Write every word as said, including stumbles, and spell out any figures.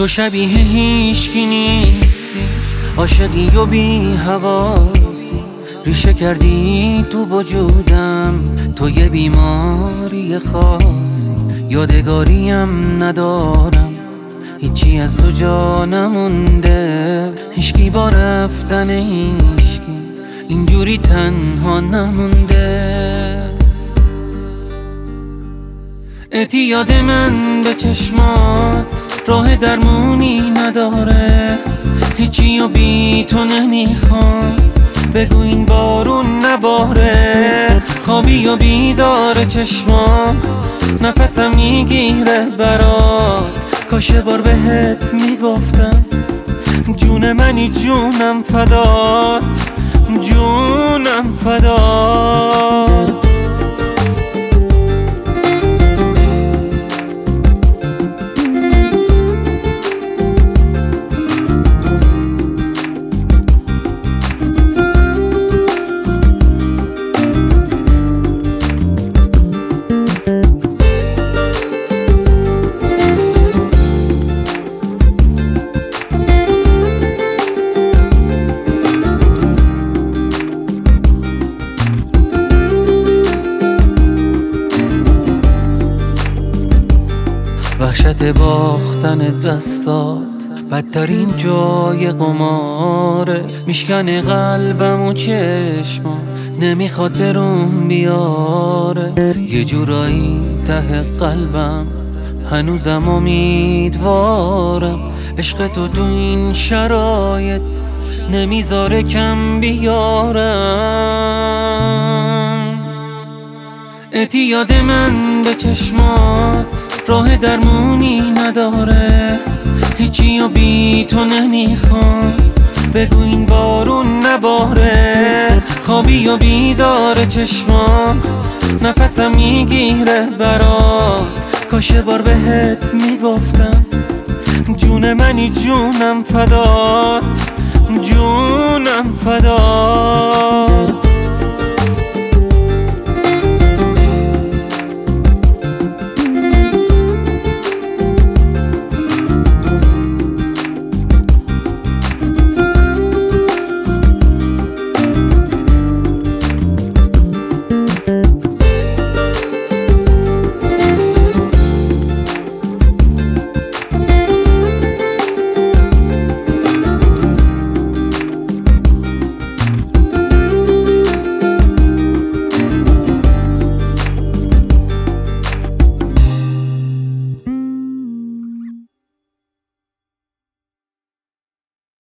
تو شبیه هیچکی نیستی، عاشقی و بی حواسی، ریشه کردی تو وجودم، تو یه بیماری خاصی. یادگاریم ندارم، هیچی از تو جا نمونده، هیچکی با رفتن هیچکی اینجوری تنها نمونده. اعتیاد من به چشمات راه درمونی نداره، هیچی و بی تو نمیخوام، بگو این بارون نباره. خوابی و بیدار چشمام نفسم میگیره برات، کاش بار بهت میگفتم جون منی جونم فدات، جونم فدات. وحشت باختن دستات بدترین جای قماره، میشکنه قلبم و چشمام نمیخواد بروم بیاره. یه جورایی ته قلبم هنوزم امیدوارم، عشق تو تو این شرایط نمیذاره کم بیارم. اعتیاد من به چشمات راه درمونی نداره، هیچی و بی تو نمیخوام، بگو این بارون نباره. خوابی و بیدار چشمام نفسم میگیره برات، کاش بار بهت میگفتم جون منی جونم فدات، جونم فدات.